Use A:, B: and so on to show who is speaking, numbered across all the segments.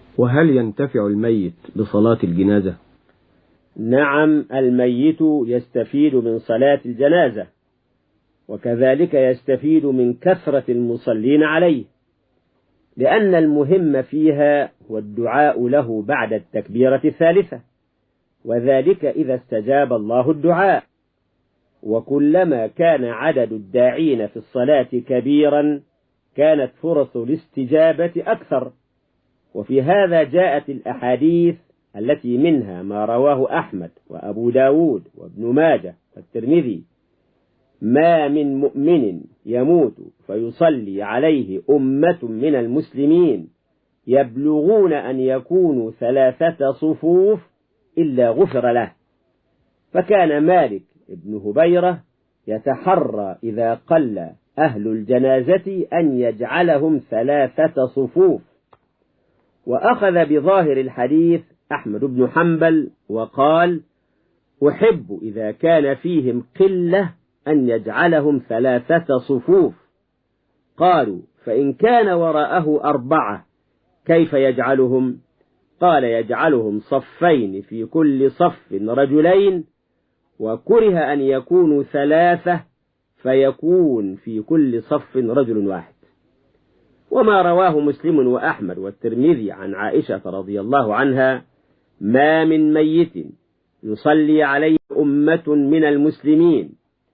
A: وهل ينتفع الميت بصلاة الجنازة؟
B: نعم، الميت يستفيد من صلاة الجنازة، وكذلك يستفيد من كثرة المصلين عليه، لأن المهم فيها هو الدعاء له بعد التكبيرة الثالثة، وذلك إذا استجاب الله الدعاء. وكلما كان عدد الداعين في الصلاة كبيرا كانت فرص الاستجابة أكثر. وفي هذا جاءت الأحاديث التي منها ما رواه أحمد وأبو داود وابن ماجه والترمذي: ما من مؤمن يموت فيصلي عليه أمة من المسلمين يبلغون أن يكونوا 3 صفوف إلا غفر له. فكان مالك بن هبيرة يتحرى إذا قل أهل الجنازة أن يجعلهم 3 صفوف. وأخذ بظاهر الحديث أحمد بن حنبل وقال: أحب إذا كان فيهم قلة أن يجعلهم 3 صفوف. قالوا: فإن كان وراءه 4 كيف يجعلهم؟ قال: يجعلهم صفين في كل صف رجلين، وكره أن يكونوا 3 فيكون في كل صف رجل واحد. وما رواه مسلم وأحمد والترمذي عن عائشة رضي الله عنها: ما من ميت يصلي عليه أمة من المسلمين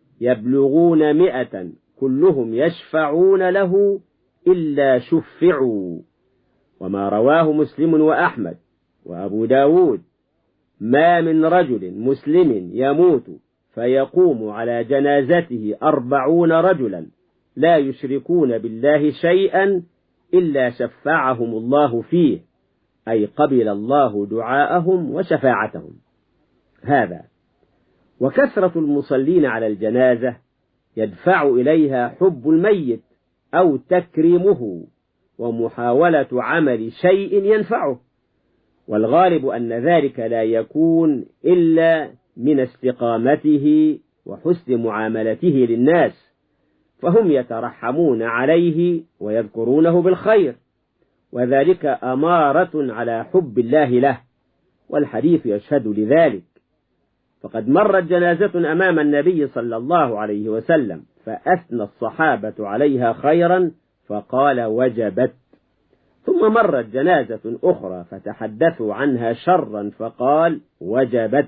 B: يبلغون 100 كلهم يشفعون له إلا شفعوا. وما رواه مسلم وأحمد وأبو داود: ما من رجل مسلم يموت فيقوم على جنازته 40 رجلا لا يشركون بالله شيئا إلا شفعهم الله فيه، أي قبل الله دعاءهم وشفاعتهم. هذا وكثرة المصلين على الجنازة يدفع إليها حب الميت أو تكريمه ومحاولة عمل شيء ينفعه، والغالب أن ذلك لا يكون إلا من استقامته وحسن معاملته للناس، فهم يترحمون عليه ويذكرونه بالخير، وذلك أمارة على حب الله له، والحديث يشهد لذلك. فقد مرت جنازة أمام النبي صلى الله عليه وسلم فأثنى الصحابة عليها خيرا فقال: وجبت. ثم مرت جنازة أخرى فتحدثوا عنها شرا فقال: وجبت.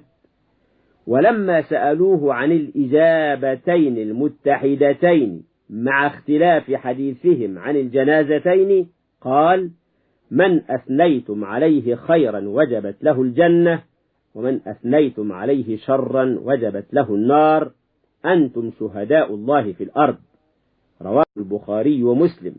B: ولما سألوه عن الإجابتين المتحدتين مع اختلاف حديثهم عن الجنازتين قال: من أثنيتم عليه خيرا وجبت له الجنة، ومن أثنيتم عليه شرا وجبت له النار، أنتم شهداء الله في الأرض. رواه البخاري ومسلم.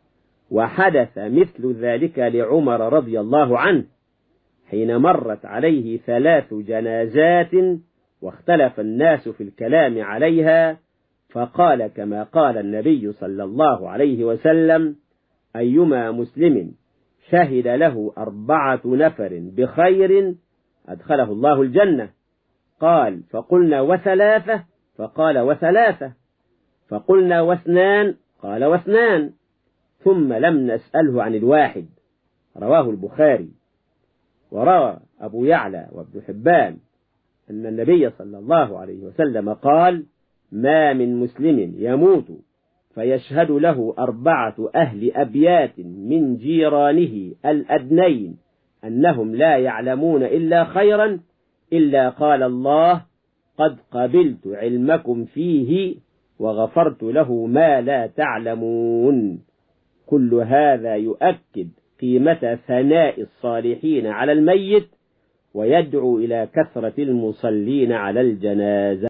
B: وحدث مثل ذلك لعمر رضي الله عنه حين مرت عليه 3 جنازات واختلف الناس في الكلام عليها، فقال كما قال النبي صلى الله عليه وسلم: أيما مسلم شهد له 4 نفر بخير أدخله الله الجنة. قال: فقلنا 3؟ فقال: 3. فقلنا 2؟ قال: 2. ثم لم نسأله عن 1. رواه البخاري. وروى أبو يعلى وابن حبان أن النبي صلى الله عليه وسلم قال: ما من مسلم يموت فيشهد له 4 أهل أبيات من جيرانه الأدنين أنهم لا يعلمون إلا خيرا إلا قال الله: قد قبلت علمكم فيه وغفرت له ما لا تعلمون. كل هذا يؤكد قيمة ثناء الصالحين على الميت ويدعو إلى كثرة المصلين على الجنازة.